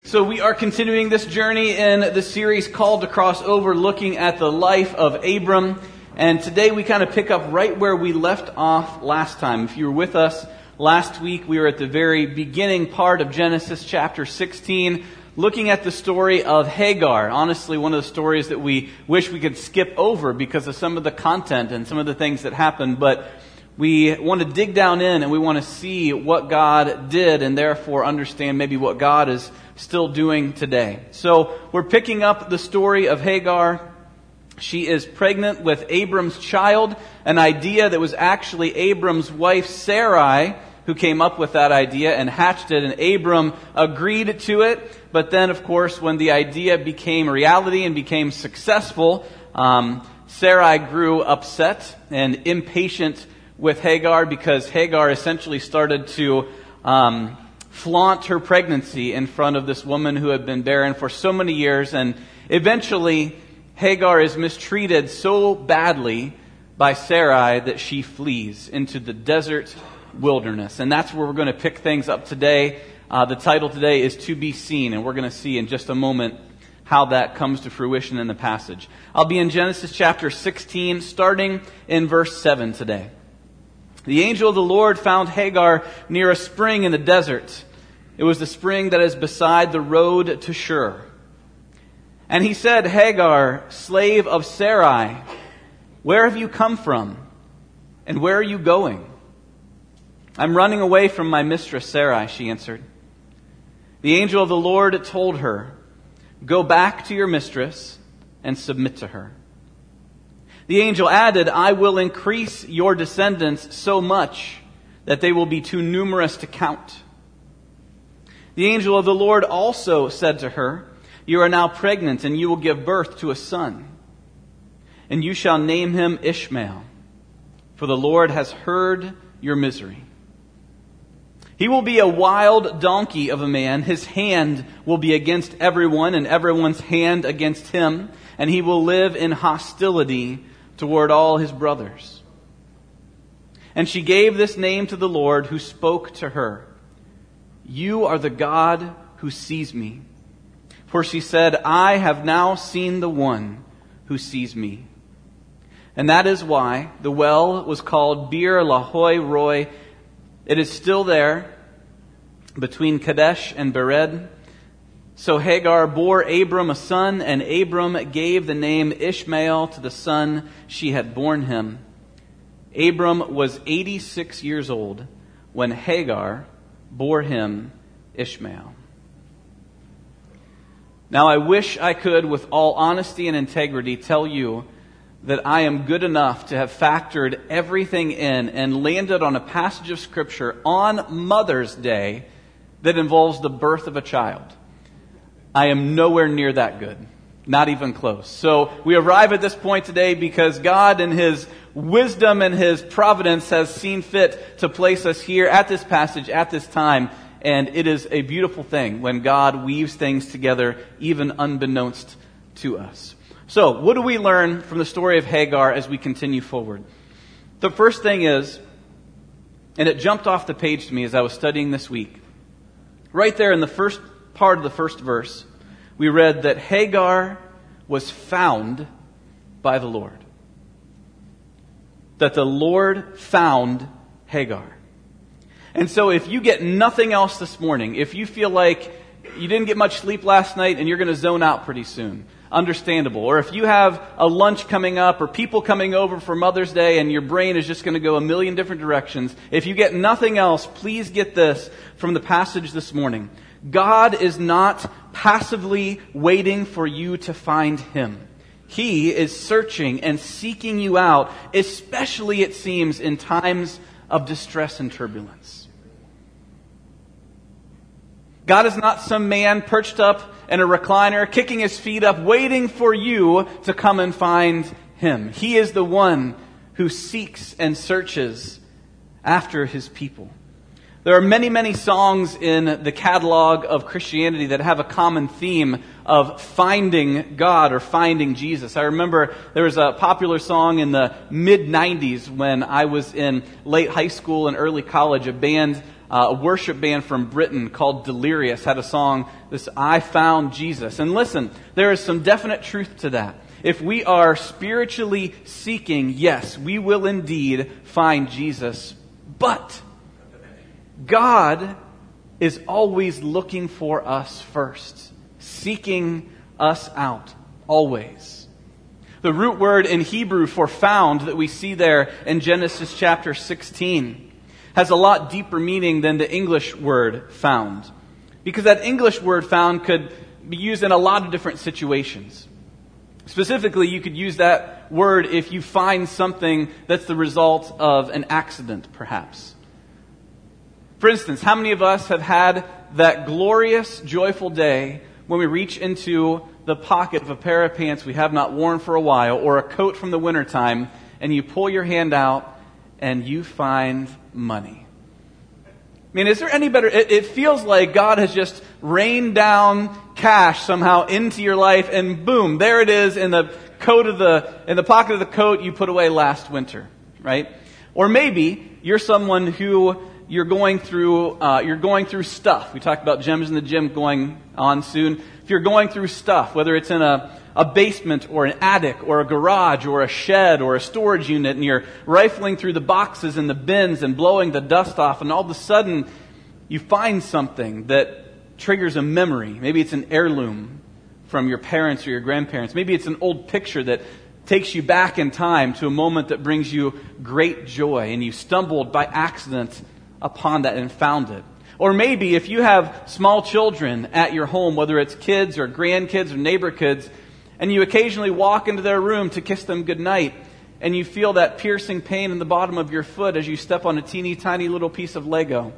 So we are continuing this journey in the series called To Cross Over, looking at the life of Abram. And today we kind of pick up right where we left off last time. If you were with us last week, we were at the very beginning part of Genesis chapter 16, looking at the story of Hagar. Honestly, one of the stories that we wish we could skip over because of some of the content and some of the things that happened. But we want to dig down in and we want to see what God did and therefore understand maybe what God is still doing today. So we're picking up the story of Hagar. She is pregnant with Abram's child, an idea that was actually Abram's wife Sarai who came up with that idea and hatched it, and Abram agreed to it. But then, of course, when the idea became reality and became successful, Sarai grew upset and impatient with Hagar because Hagar essentially started to flaunt her pregnancy in front of this woman who had been barren for so many years. And eventually, Hagar is mistreated so badly by Sarai that she flees into the desert wilderness. And that's where we're going to pick things up today. The title today is To Be Seen, and we're going to see in just a moment how that comes to fruition in the passage. I'll be in Genesis chapter 16, starting in verse 7 today. The angel of the Lord found Hagar near a spring in the desert. It was the spring that is beside the road to Shur. And he said, Hagar, slave of Sarai, where have you come from? And where are you going? I'm running away from my mistress Sarai, she answered. The angel of the Lord told her, go back to your mistress and submit to her. The angel added, I will increase your descendants so much that they will be too numerous to count. The angel of the Lord also said to her, you are now pregnant, and you will give birth to a son. And you shall name him Ishmael, for the Lord has heard your misery. He will be a wild donkey of a man. His hand will be against everyone, and everyone's hand against him. And he will live in hostility toward all his brothers. And she gave this name to the Lord who spoke to her. You are the God who sees me. For she said, I have now seen the one who sees me. And that is why the well was called Bir Lahai Roi. It is still there between Kadesh and Bered. So Hagar bore Abram a son, and Abram gave the name Ishmael to the son she had borne him. Abram was 86 years old when Hagar bore him Ishmael. Now I wish I could, with all honesty and integrity, tell you that I am good enough to have factored everything in and landed on a passage of Scripture on Mother's Day that involves the birth of a child. I am nowhere near that good. Not even close. So we arrive at this point today because God in His wisdom and His providence has seen fit to place us here at this passage at this time. And it is a beautiful thing when God weaves things together even unbeknownst to us. So what do we learn from the story of Hagar as we continue forward? The first thing is, and it jumped off the page to me as I was studying this week, right there in the first part of the first verse, we read that Hagar was found by the Lord. That the Lord found Hagar. And so if you get nothing else this morning, if you feel like you didn't get much sleep last night and you're going to zone out pretty soon, understandable. Or if you have a lunch coming up or people coming over for Mother's Day and your brain is just going to go a million different directions, if you get nothing else, please get this from the passage this morning. God is not passively waiting for you to find Him. He is searching and seeking you out, especially, it seems, in times of distress and turbulence. God is not some man perched up in a recliner, kicking his feet up, waiting for you to come and find Him. He is the one who seeks and searches after His people. There are many, many songs in the catalog of Christianity that have a common theme of finding God or finding Jesus. I remember there was a popular song in the mid-90s when I was in late high school and early college. A band A worship band from Britain called Delirious had a song, this I Found Jesus. And listen, there is some definite truth to that. If we are spiritually seeking, yes, we will indeed find Jesus. But God is always looking for us first, seeking us out, always. The root word in Hebrew for found that we see there in Genesis chapter 16 has a lot deeper meaning than the English word found. Because that English word found could be used in a lot of different situations. Specifically, you could use that word if you find something that's the result of an accident, perhaps. For instance, how many of us have had that glorious, joyful day when we reach into the pocket of a pair of pants we have not worn for a while, or a coat from the wintertime, and you pull your hand out and you find money? I mean, is there any better? It feels like God has just rained down cash somehow into your life, and boom, there it is in the pocket of the coat you put away last winter, right? Or maybe you're someone who you're going through stuff. We talked about Gems in the Gym going on soon. If you're going through stuff, whether it's in a basement or an attic or a garage or a shed or a storage unit, and you're rifling through the boxes and the bins and blowing the dust off, and all of a sudden you find something that triggers a memory. Maybe it's an heirloom from your parents or your grandparents. Maybe it's an old picture that takes you back in time to a moment that brings you great joy, and you stumbled by accident upon that and found it. Or maybe if you have small children at your home, whether it's kids or grandkids or neighbor kids, and you occasionally walk into their room to kiss them goodnight, and you feel that piercing pain in the bottom of your foot as you step on a teeny tiny little piece of Lego.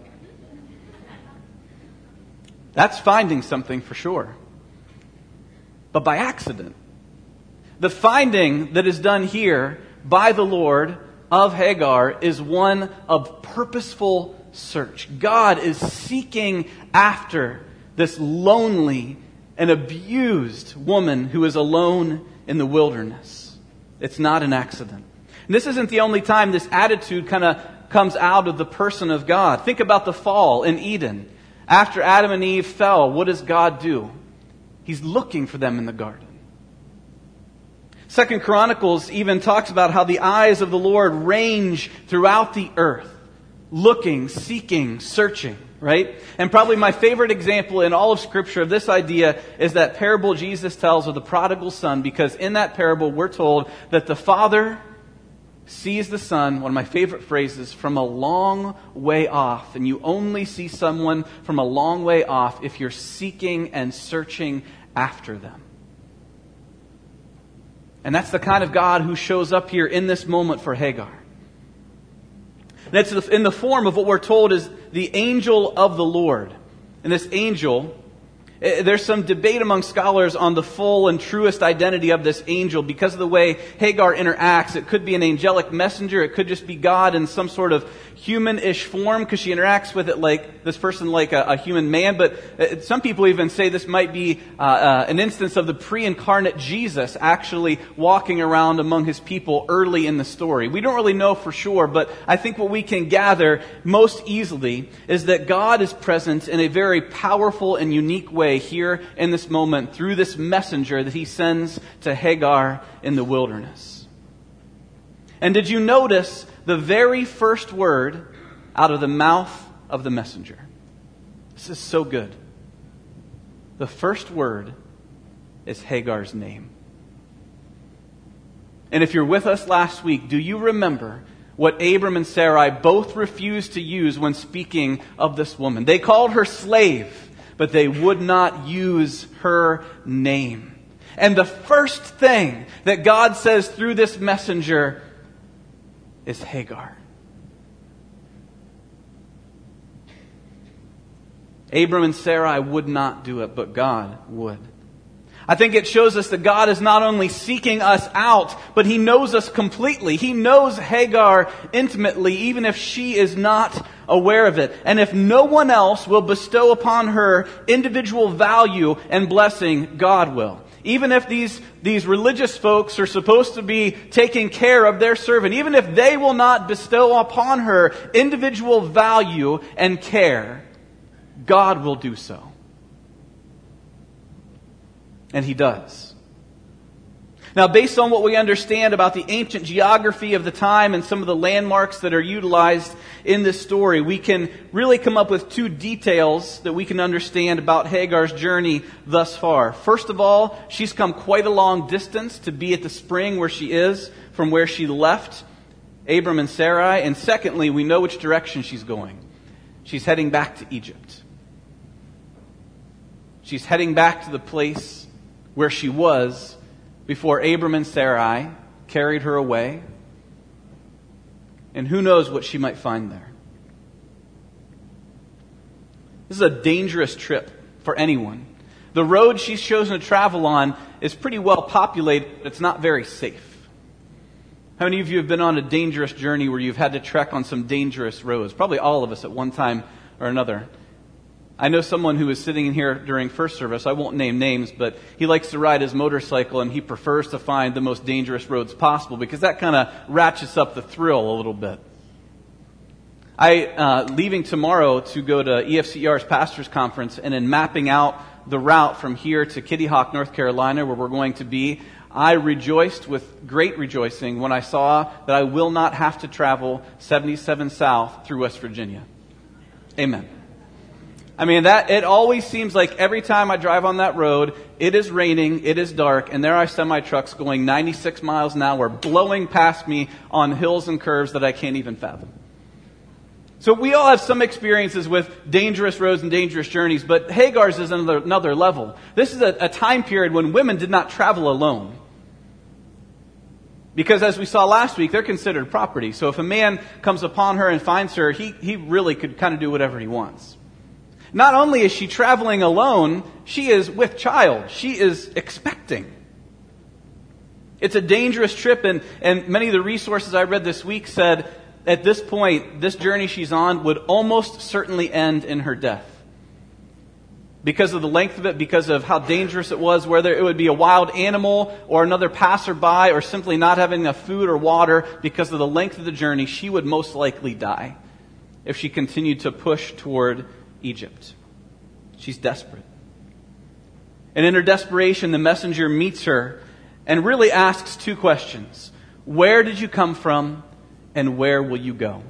That's finding something for sure. But by accident. The finding that is done here by the Lord of Hagar is one of purposeful search. God is seeking after this lonely and abused woman who is alone in the wilderness. It's not an accident. And this isn't the only time this attitude kind of comes out of the person of God. Think about the fall in Eden. After Adam and Eve fell, what does God do? He's looking for them in the garden. 2 Chronicles even talks about how the eyes of the Lord range throughout the earth, looking, seeking, searching, right? And probably my favorite example in all of Scripture of this idea is that parable Jesus tells of the prodigal son, because in that parable we're told that the father sees the son, one of my favorite phrases, from a long way off. And you only see someone from a long way off if you're seeking and searching after them. And that's the kind of God who shows up here in this moment for Hagar. And it's in the form of what we're told is the angel of the Lord. And this angel, there's some debate among scholars on the full and truest identity of this angel because of the way Hagar interacts. It could be an angelic messenger. It could just be God in some sort of human-ish form because she interacts with it like this person like a human man. But some people even say this might be an instance of the pre-incarnate Jesus actually walking around among his people early in the story. We don't really know for sure, but I think what we can gather most easily is that God is present in a very powerful and unique way here in this moment through this messenger that he sends to Hagar in the wilderness. And did you notice the very first word out of the mouth of the messenger? This is so good. The first word is Hagar's name. And if you're with us last week, do you remember what Abram and Sarai both refused to use when speaking of this woman? They called her slave, but they would not use her name. And the first thing that God says through this messenger is Hagar. Abram and Sarai would not do it, but God would. I think it shows us that God is not only seeking us out, but he knows us completely. He knows Hagar intimately, even if she is not aware of it. And if no one else will bestow upon her individual value and blessing, God will. even if these religious folks are supposed to be taking care of their servant, even if they will not bestow upon her individual value and care, God will do so. And He does. Now, based on what we understand about the ancient geography of the time and some of the landmarks that are utilized in this story, we can really come up with two details that we can understand about Hagar's journey thus far. First of all, she's come quite a long distance to be at the spring where she is from where she left Abram and Sarai. And secondly, we know which direction she's going. She's heading back to Egypt. She's heading back to the place where she was before Abram and Sarai carried her away. And who knows what she might find there. This is a dangerous trip for anyone. The road she's chosen to travel on is pretty well populated, but it's not very safe. How many of you have been on a dangerous journey where you've had to trek on some dangerous roads? Probably all of us at one time or another. I know someone who was sitting in here during first service. I won't name names, but he likes to ride his motorcycle and he prefers to find the most dangerous roads possible because that kind of ratchets up the thrill a little bit. Leaving tomorrow to go to EFCER's Pastors Conference, and in mapping out the route from here to Kitty Hawk, North Carolina, where we're going to be, I rejoiced with great rejoicing when I saw that I will not have to travel 77 south through West Virginia. Amen. I mean, it always seems like every time I drive on that road, it is raining, it is dark, and there are semi-trucks going 96 miles an hour, blowing past me on hills and curves that I can't even fathom. So we all have some experiences with dangerous roads and dangerous journeys, but Hagar's is another level. This is a time period when women did not travel alone. Because as we saw last week, they're considered property. So if a man comes upon her and finds her, he really could kind of do whatever he wants. Not only is she traveling alone, she is with child. She is expecting. It's a dangerous trip, and many of the resources I read this week said at this point, this journey she's on would almost certainly end in her death. Because of the length of it, because of how dangerous it was, whether it would be a wild animal or another passerby or simply not having enough food or water, because of the length of the journey, she would most likely die if she continued to push toward Egypt. She's desperate. And in her desperation, the messenger meets her and really asks two questions. Where did you come from, and where will you go?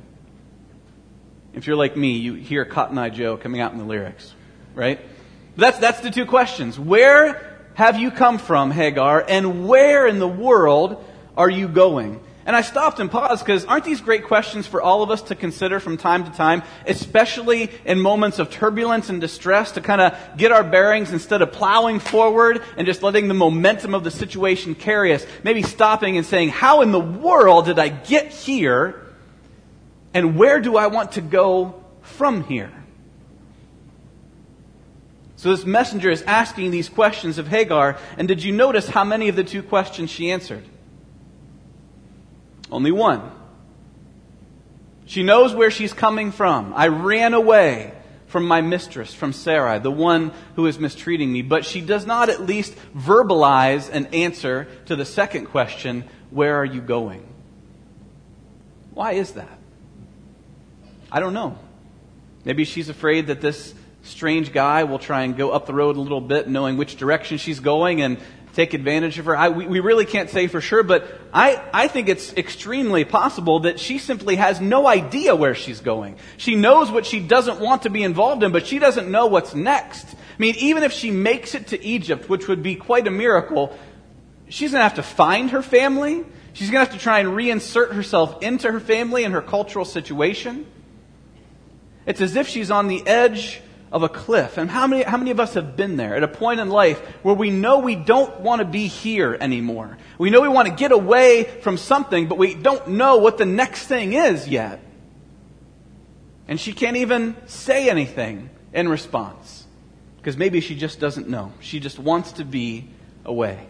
If you're like me, you hear Cotton Eye Joe coming out in the lyrics, right? That's the two questions. Where have you come from, Hagar, and where in the world are you going? And I stopped and paused because aren't these great questions for all of us to consider from time to time, especially in moments of turbulence and distress, to kind of get our bearings instead of plowing forward and just letting the momentum of the situation carry us. Maybe stopping and saying, how in the world did I get here? And where do I want to go from here? So this messenger is asking these questions of Hagar, and did you notice how many of the two questions she answered? Only one. She knows where she's coming from. I ran away from my mistress, from Sarai, the one who is mistreating me. But she does not at least verbalize an answer to the second question, where are you going? Why is that? I don't know. Maybe she's afraid that this strange guy will try and go up the road a little bit, knowing which direction she's going and take advantage of her. We really can't say for sure, but I think it's extremely possible that she simply has no idea where she's going. She knows what she doesn't want to be involved in, but she doesn't know what's next. I mean, even if she makes it to Egypt, which would be quite a miracle, she's going to have to find her family. She's going to have to try and reinsert herself into her family and her cultural situation. It's as if she's on the edge of a cliff. And how many of us have been there at a point in life where we know we don't want to be here anymore? We know we want to get away from something, but we don't know what the next thing is yet. And she can't even say anything in response because maybe she just doesn't know. She just wants to be away.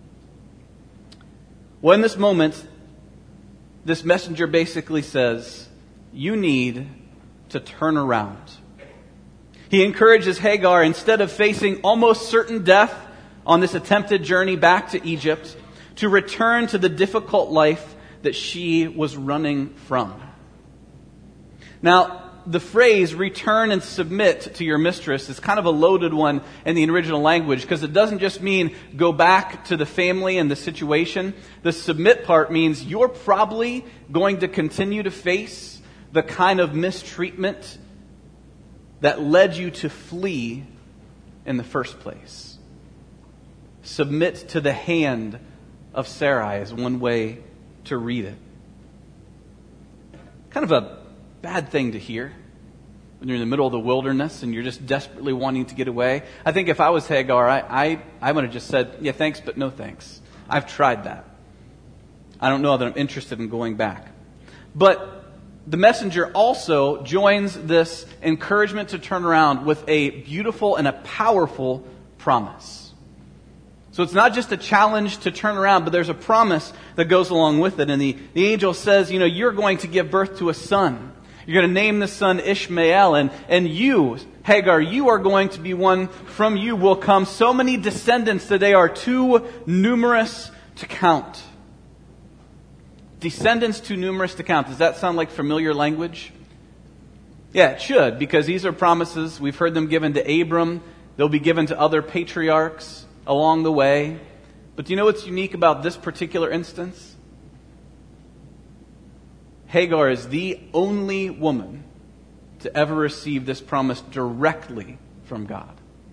Well, in this moment, this messenger basically says, you need to turn around. He encourages Hagar, instead of facing almost certain death on this attempted journey back to Egypt to return to the difficult life that she was running from. Now, the phrase return and submit to your mistress is kind of a loaded one in the original language because it doesn't just mean go back to the family and the situation. The submit part means you're probably going to continue to face the kind of mistreatment that led you to flee in the first place. Submit to the hand of Sarai is one way to read it. Kind of a bad thing to hear when you're in the middle of the wilderness and you're just desperately wanting to get away. I think if I was Hagar, I would have just said, yeah, thanks, but no thanks. I've tried that. I don't know that I'm interested in going back. But the messenger also joins this encouragement to turn around with a beautiful and a powerful promise. So it's not just a challenge to turn around, but there's a promise that goes along with it. And the angel says, you're going to give birth to a son. You're going to name the son Ishmael. And you, Hagar, you are going to be one. From you will come so many descendants that they are too numerous to count. Descendants too numerous to count. Does that sound like familiar language? Yeah, it should, because these are promises. We've heard them given to Abram. They'll be given to other patriarchs along the way. But do you know what's unique about this particular instance? Hagar is the only woman to ever receive this promise directly from God.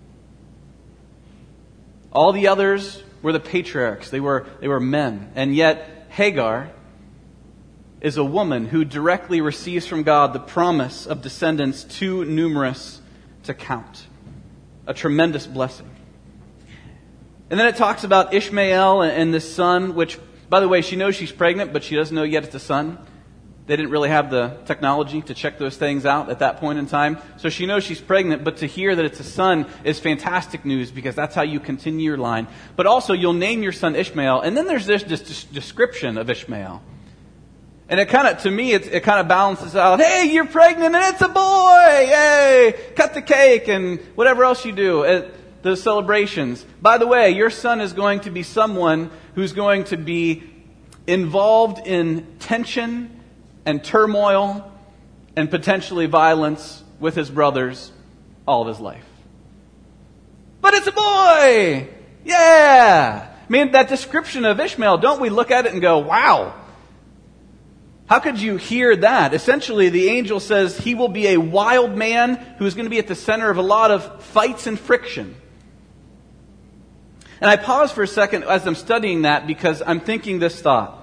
All the others were the patriarchs. They were men. And yet Hagar is a woman who directly receives from God the promise of descendants too numerous to count. A tremendous blessing. And then it talks about Ishmael and this son, which, by the way, she knows she's pregnant, but she doesn't know yet it's a son. They didn't really have the technology to check those things out at that point in time. So she knows she's pregnant, but to hear that it's a son is fantastic news because that's how you continue your line. But also, you'll name your son Ishmael, and then there's this description of Ishmael. And it kind of, to me, it kind of balances out. Hey, you're pregnant and it's a boy! Yay! Cut the cake and whatever else you do at the celebrations. By the way, your son is going to be someone who's going to be involved in tension and turmoil and potentially violence with his brothers all of his life. But it's a boy! Yeah! I mean, that description of Ishmael, don't we look at it and go, wow! How could you hear that? Essentially, the angel says he will be a wild man who's going to be at the center of a lot of fights and friction. And I pause for a second as I'm studying that because I'm thinking this thought.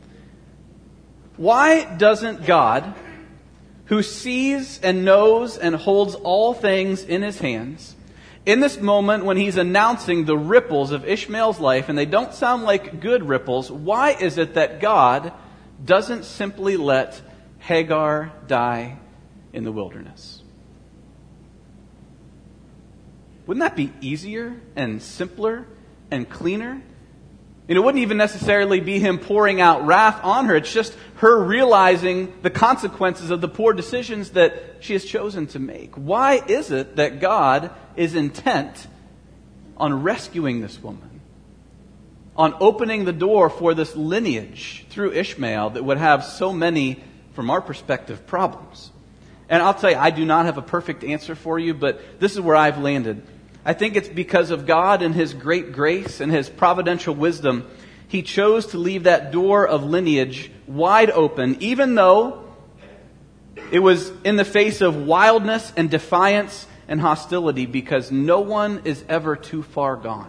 Why doesn't God, who sees and knows and holds all things in his hands, in this moment when he's announcing the ripples of Ishmael's life, and they don't sound like good ripples, why is it that God doesn't simply let Hagar die in the wilderness? Wouldn't that be easier and simpler and cleaner? It wouldn't even necessarily be him pouring out wrath on her. It's just her realizing the consequences of the poor decisions that she has chosen to make. Why is it that God is intent on rescuing this woman? On opening the door for this lineage through Ishmael that would have so many, from our perspective, problems? And I'll tell you, I do not have a perfect answer for you, but this is where I've landed. I think it's because of God and His great grace and His providential wisdom. He chose to leave that door of lineage wide open, even though it was in the face of wildness and defiance and hostility, because no one is ever too far gone.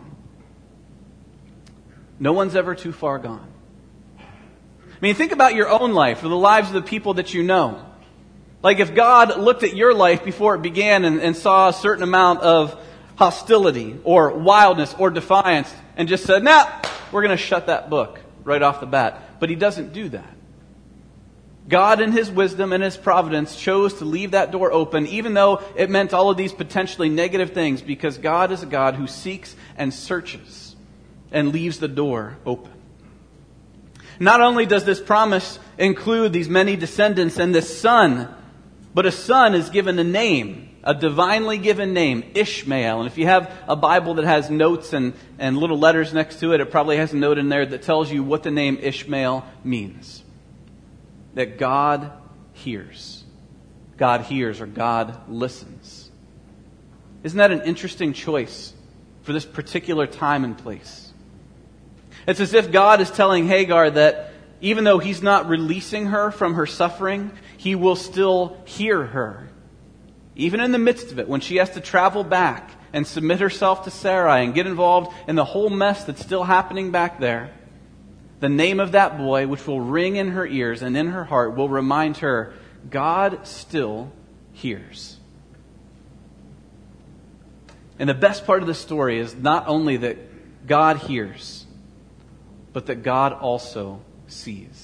No one's ever too far gone. I mean, think about your own life or the lives of the people that you know. Like if God looked at your life before it began and saw a certain amount of hostility or wildness or defiance and just said, nah, we're going to shut that book right off the bat. But He doesn't do that. God in His wisdom and His providence chose to leave that door open, even though it meant all of these potentially negative things, because God is a God who seeks and searches and leaves the door open. Not only does this promise include these many descendants and this son, but a son is given a name. a divinely given name, Ishmael. And if you have a Bible that has notes and little letters next to it, it probably has a note in there that tells you what the name Ishmael means. That God hears. God hears, or God listens. Isn't that an interesting choice for this particular time and place? It's as if God is telling Hagar that even though He's not releasing her from her suffering, He will still hear her. Even in the midst of it, when she has to travel back and submit herself to Sarai and get involved in the whole mess that's still happening back there, the name of that boy, which will ring in her ears and in her heart, will remind her, God still hears. And the best part of the story is not only that God hears, but that God also sees.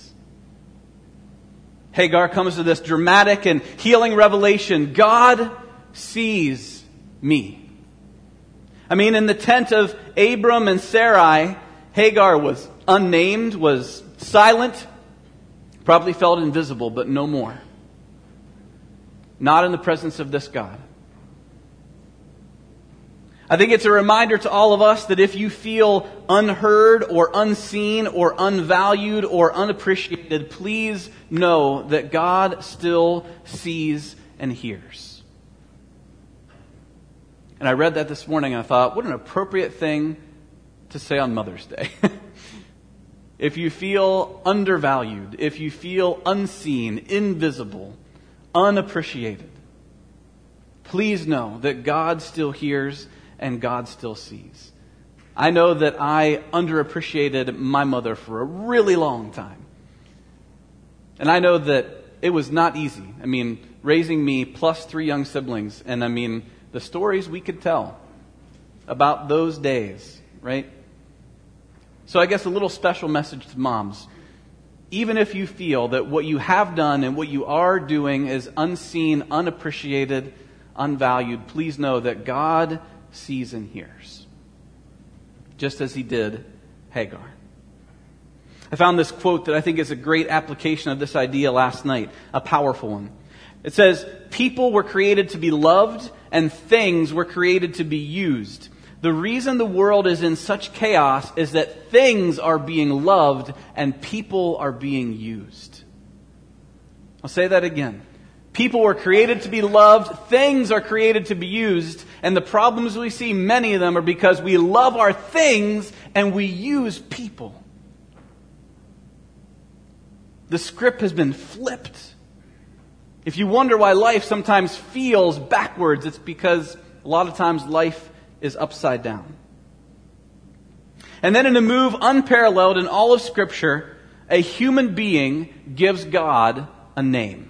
Hagar comes to this dramatic and healing revelation. God sees me. I mean, in the tent of Abram and Sarai, Hagar was unnamed, was silent, probably felt invisible, but no more. Not in the presence of this God. I think it's a reminder to all of us that if you feel unheard or unseen or unvalued or unappreciated, please know that God still sees and hears. And I read that this morning and I thought, what an appropriate thing to say on Mother's Day. If you feel undervalued, if you feel unseen, invisible, unappreciated, please know that God still hears and God still sees. I know that I underappreciated my mother for a really long time. And I know that it was not easy. I mean, raising me plus 3 young siblings, and I mean, the stories we could tell about those days, right? So I guess a little special message to moms. Even if you feel that what you have done and what you are doing is unseen, unappreciated, unvalued, please know that God sees and hears, just as He did Hagar. I found this quote that I think is a great application of this idea last night, a powerful one. It says, people were created to be loved and things were created to be used. The reason the world is in such chaos is that things are being loved and people are being used. I'll say that again. People were created to be loved, things are created to be used, and the problems we see, many of them, are because we love our things and we use people. The script has been flipped. If you wonder why life sometimes feels backwards, it's because a lot of times life is upside down. And then in a move unparalleled in all of Scripture, a human being gives God a name.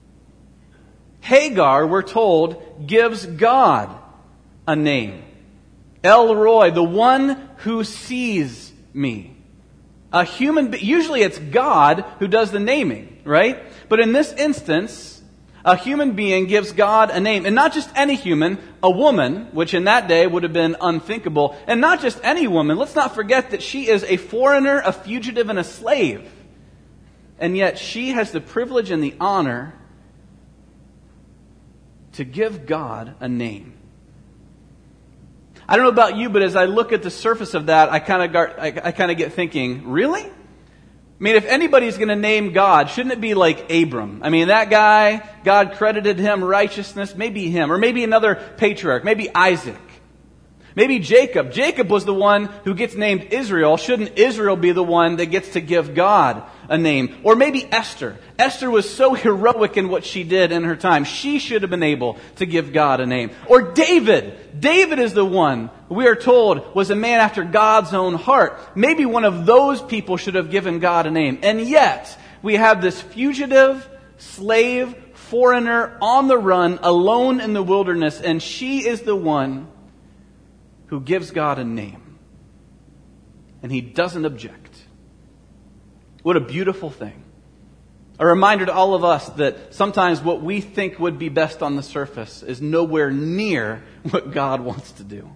Hagar, we're told, gives God a name. El Roi, the one who sees me. A human, usually it's God who does the naming, right? But in this instance, a human being gives God a name. And not just any human, a woman, which in that day would have been unthinkable. And not just any woman. Let's not forget that she is a foreigner, a fugitive, and a slave. And yet she has the privilege and the honor to give God a name. I don't know about you, but as I look at the surface of that, I kind of get thinking, really? I mean, if anybody's going to name God, shouldn't it be like Abram? I mean, that guy, God credited him righteousness, maybe him, or maybe another patriarch, maybe Isaac. Maybe Jacob. Jacob was the one who gets named Israel. Shouldn't Israel be the one that gets to give God a name? Or maybe Esther. Esther was so heroic in what she did in her time. She should have been able to give God a name. Or David. David is the one, we are told, was a man after God's own heart. Maybe one of those people should have given God a name. And yet, we have this fugitive, slave, foreigner on the run, alone in the wilderness, and she is the one who gives God a name. And He doesn't object. What a beautiful thing. A reminder to all of us that sometimes what we think would be best on the surface is nowhere near what God wants to do.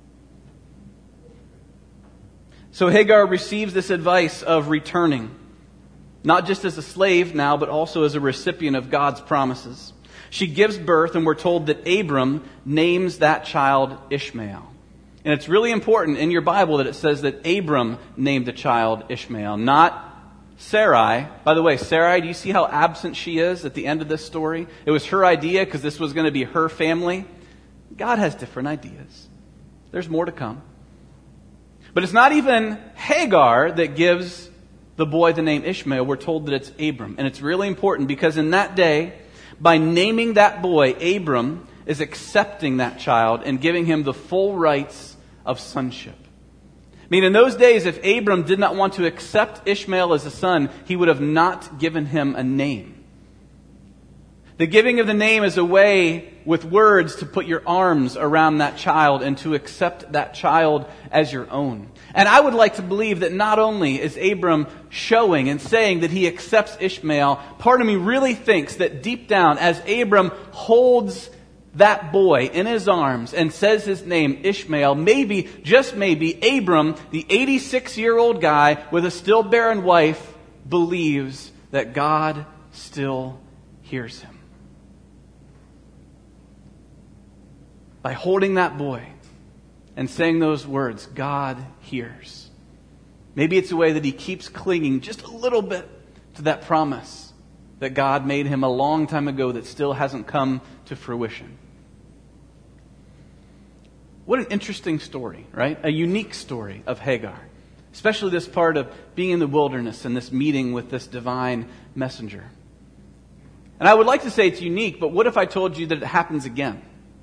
So Hagar receives this advice of returning, not just as a slave now, but also as a recipient of God's promises. She gives birth, and we're told that Abram names that child Ishmael. And it's really important in your Bible that it says that Abram named the child Ishmael, not Sarai. By the way, Sarai, do you see how absent she is at the end of this story? It was her idea because this was going to be her family. God has different ideas. There's more to come. But it's not even Hagar that gives the boy the name Ishmael. We're told that it's Abram. And it's really important because in that day, by naming that boy, Abram is accepting that child and giving him the full rights of sonship. I mean, in those days, if Abram did not want to accept Ishmael as a son, he would have not given him a name. The giving of the name is a way with words to put your arms around that child and to accept that child as your own. And I would like to believe that not only is Abram showing and saying that he accepts Ishmael, part of me really thinks that deep down, as Abram holds that boy in his arms and says his name, Ishmael, maybe, just maybe, Abram, the 86-year-old guy with a still barren wife, believes that God still hears him. By holding that boy and saying those words, God hears. Maybe it's a way that he keeps clinging just a little bit to that promise that God made him a long time ago that still hasn't come to fruition. What an interesting story, right? A unique story of Hagar. Especially this part of being in the wilderness and this meeting with this divine messenger. And I would like to say it's unique, but what if I told you that it happens again?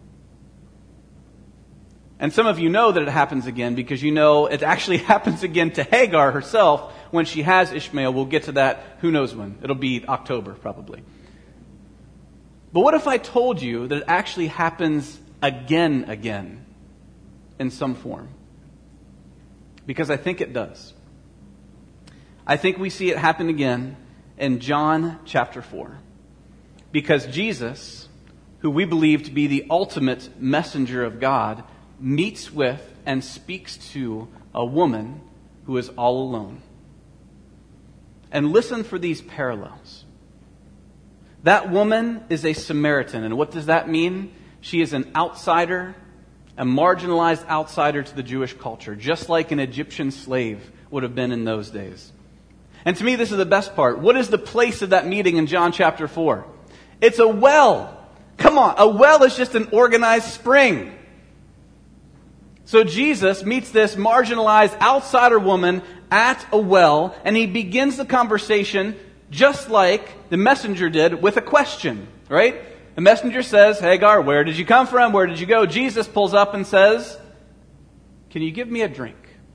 And some of you know that it happens again because you know it actually happens again to Hagar herself when she has Ishmael. We'll get to that who knows when. It'll be October probably. But what if I told you that it actually happens again in some form? Because I think it does. I think we see it happen again in John chapter 4. Because Jesus, who we believe to be the ultimate messenger of God, meets with and speaks to a woman who is all alone. And listen for these parallels. That woman is a Samaritan. And what does that mean? She is an outsider, a marginalized outsider to the Jewish culture, just like an Egyptian slave would have been in those days. And to me, this is the best part. What is the place of that meeting in John chapter 4? It's a well. Come on, a well is just an organized spring. So Jesus meets this marginalized outsider woman at a well, and he begins the conversation just like the messenger did with a question, right? The messenger says, Hagar, where did you come from? Where did you go? Jesus pulls up and says, can you give me a drink?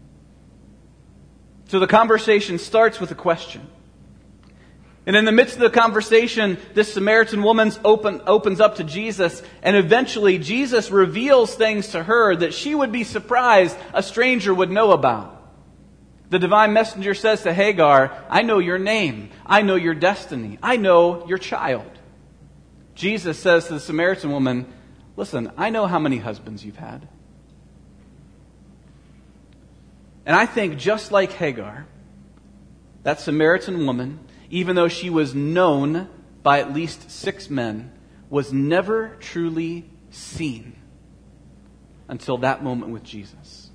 So the conversation starts with a question. And in the midst of the conversation, this Samaritan woman opens up to Jesus, and eventually Jesus reveals things to her that she would be surprised a stranger would know about. The divine messenger says to Hagar, I know your name. I know your destiny. I know your child. Jesus says to the Samaritan woman, listen, I know how many husbands you've had. And I think just like Hagar, that Samaritan woman, even though she was known by at least 6 men, was never truly seen until that moment with Jesus.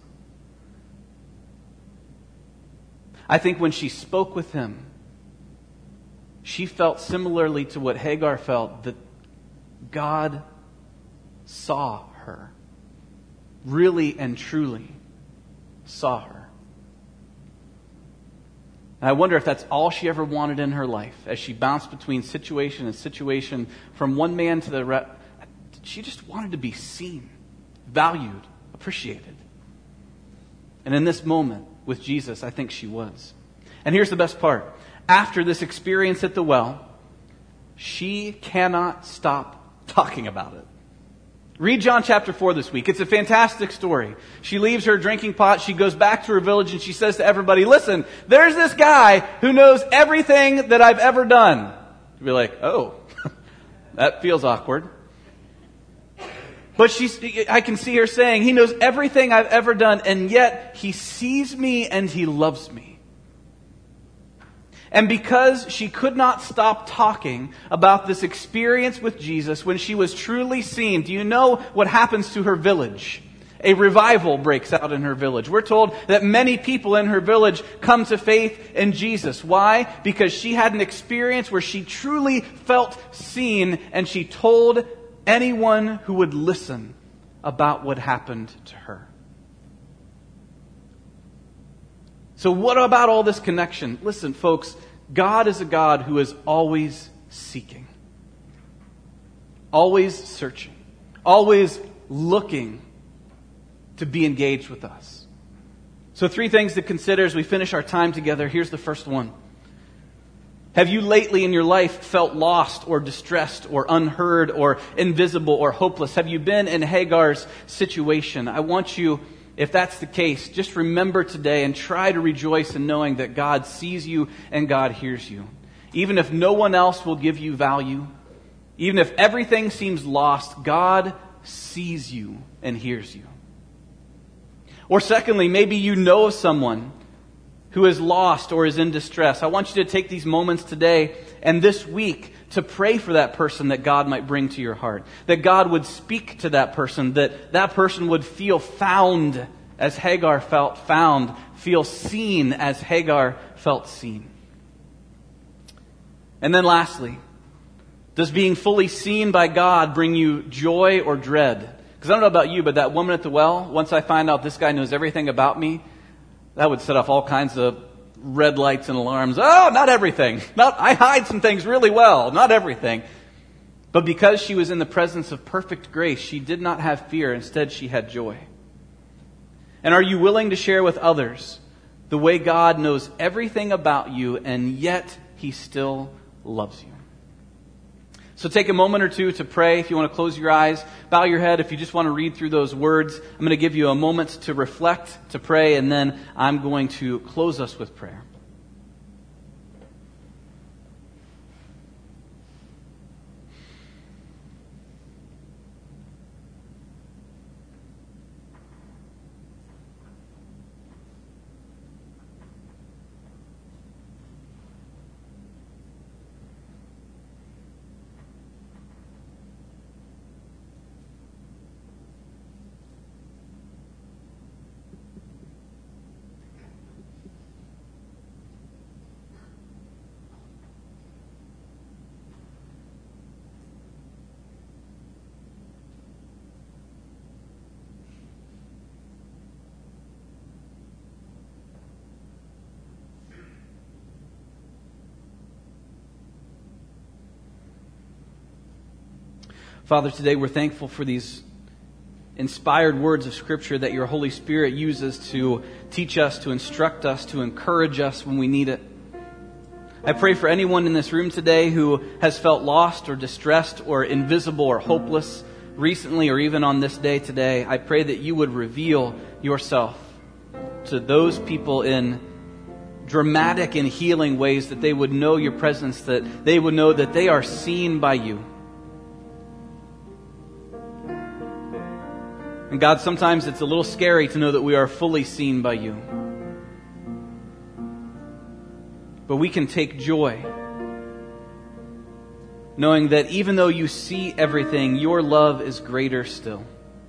I think when she spoke with him, she felt similarly to what Hagar felt, that God saw her, really and truly saw her. And I wonder if that's all she ever wanted in her life, as she bounced between situation and situation, from one man to the rest. She just wanted to be seen, valued, appreciated. And in this moment with Jesus, I think she was. And here's the best part. After this experience at the well, she cannot stop talking about it. Read John chapter 4 this week. It's a fantastic story. She leaves her drinking pot. She goes back to her village and she says to everybody, listen, there's this guy who knows everything that I've ever done. You'd be like, oh, that feels awkward. But I can see her saying, he knows everything I've ever done, and yet he sees me and he loves me. And because she could not stop talking about this experience with Jesus when she was truly seen, do you know what happens to her village? A revival breaks out in her village. We're told that many people in her village come to faith in Jesus. Why? Because she had an experience where she truly felt seen, and she told anyone who would listen about what happened to her. So what about all this connection? Listen, folks, God is a God who is always seeking, always searching, always looking to be engaged with us. So 3 things to consider as we finish our time together. Here's the first one. Have you lately in your life felt lost or distressed or unheard or invisible or hopeless? Have you been in Hagar's situation? I want you, if that's the case, just remember today and try to rejoice in knowing that God sees you and God hears you. Even if no one else will give you value, even if everything seems lost, God sees you and hears you. Or secondly, maybe you know of someone who is lost or is in distress. I want you to take these moments today and this week to pray for that person that God might bring to your heart. That God would speak to that person, that that person would feel found as Hagar felt found, feel seen as Hagar felt seen. And then does being fully seen by God bring you joy or dread? Because I don't know about you, but that woman at the well, once I find out this guy knows everything about me, that would set off all kinds of red lights and alarms. Oh, not everything. I hide some things really well. Not everything. But because she was in the presence of perfect grace, she did not have fear. Instead, she had joy. And are you willing to share with others the way God knows everything about you and yet He still loves you? So take a moment or two to pray. If you want to close your eyes, bow your head. If you just want to read through those words, I'm going to give you a moment to reflect, to pray, and then I'm going to close us with prayer. Father, today we're thankful for these inspired words of Scripture that your Holy Spirit uses to teach us, to instruct us, to encourage us when we need it. I pray for anyone in this room today who has felt lost or distressed or invisible or hopeless recently or even on this day today. I pray that you would reveal yourself to those people in dramatic and healing ways, that they would know your presence, that they would know that they are seen by you. And God, sometimes it's a little scary to know that we are fully seen by you. But we can take joy knowing that even though you see everything, your love is greater still.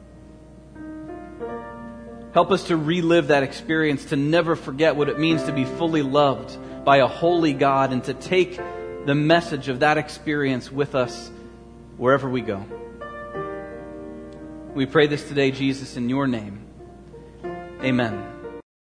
Help us to relive that experience, to never forget what it means to be fully loved by a holy God, and to take the message of that experience with us wherever we go. We pray this today, Jesus, in your name. Amen.